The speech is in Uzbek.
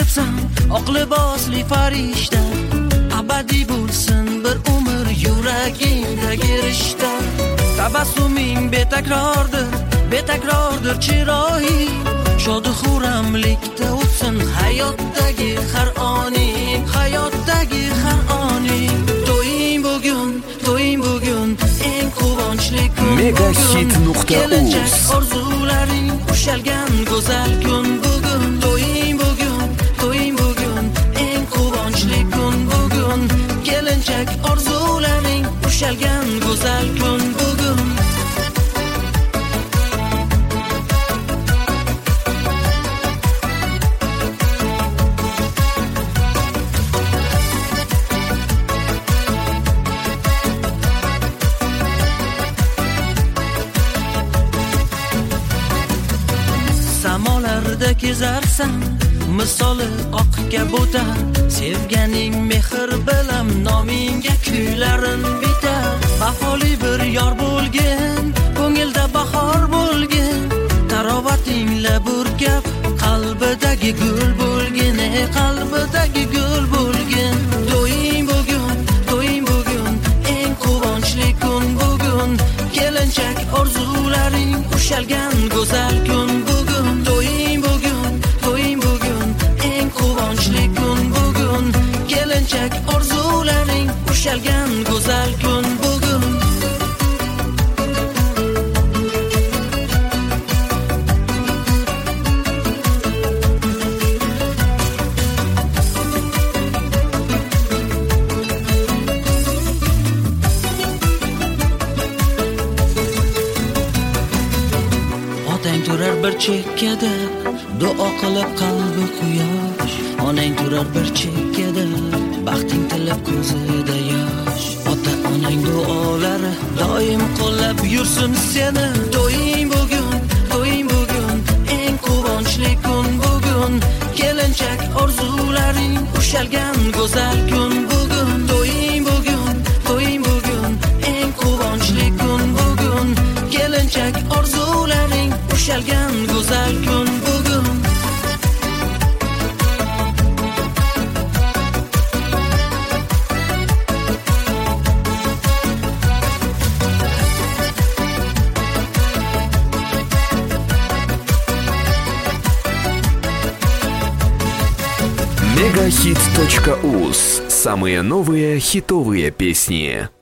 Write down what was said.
kezarsan oq libosli farishta, abadiy bo'lsin bir umr yuragingdagi rishta. Tabassuming betakrordir chiroyi, shodi xuramlikda o'tsin hayotdagi har oning, hayotdagi har oning. To'ying bugun eng quvonchli kun. Megahit.uz. Kelajak orzularing ushalgan go'zal kun bugun. To'ying bugun eng quvonchli kun bugun. Kelajak orzularing ushalgan go'zal kun bugun. Samolarda kezarsan misoli oq kabutar, sevganing mehr bilan nomingga kuylarin bitar. Vafoli bir yor bo'lgin, ko'ngilda bahor bo'lgin, tarovatingla burkab qalbidagi gul bo'lgin, qalbidagi gul bo'lgin. To'ying bugun eng quvonchli kun bugun. Kelinchak orzularing ushalgan go'zal kun bugun. To'ying bugun eng quvonchli kun bugun. Kelinchak orzularing ushalgan go'zal kun bugun. Otang turar bir chekkada, duo qilib qalbi quyosh. Onang turar bir chekkada, baxting tilab ko'zida yosh. Ota-onang duolari doim qo'llab yursin seni. To'ying bugun eng quvonchli kun bugun. Kelinchak orzularing ushalgan go'zal kun bugun. To'ying bugun eng quvonchli kun bugun. Kelinchak orzularing ushalgan go'zal kun bugun. Megahit.uz. Самые новые хитовые песни.